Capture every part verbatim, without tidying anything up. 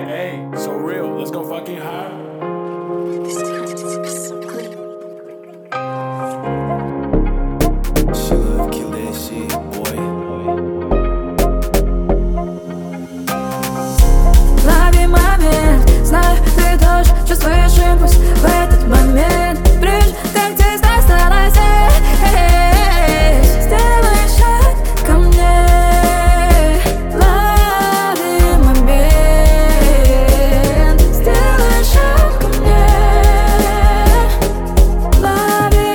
Hey, so real, let's go fucking high. She love killing shit, boy. Лови момент, знаю, ты тоже чувствуешь импульс в этот момент. Брешь, ты здесь оставайся, сделай шаг ко мне. Лови момент, сделай шаг ко мне. Лови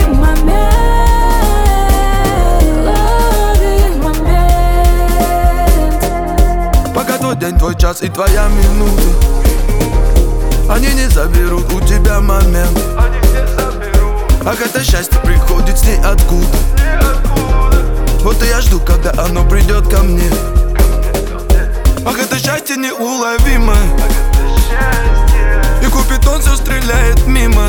момент, лови момент. Пока твой день, твой час и твоя минута, они не заберут у тебя момент. Ах, это счастье приходит с ниоткуда. Вот и я жду, когда оно придет ко мне. Ах, это счастье неуловимо, и купидон все стреляет мимо.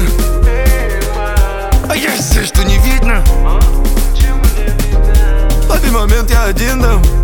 А я все, что не видно. Лови момент, я один дам.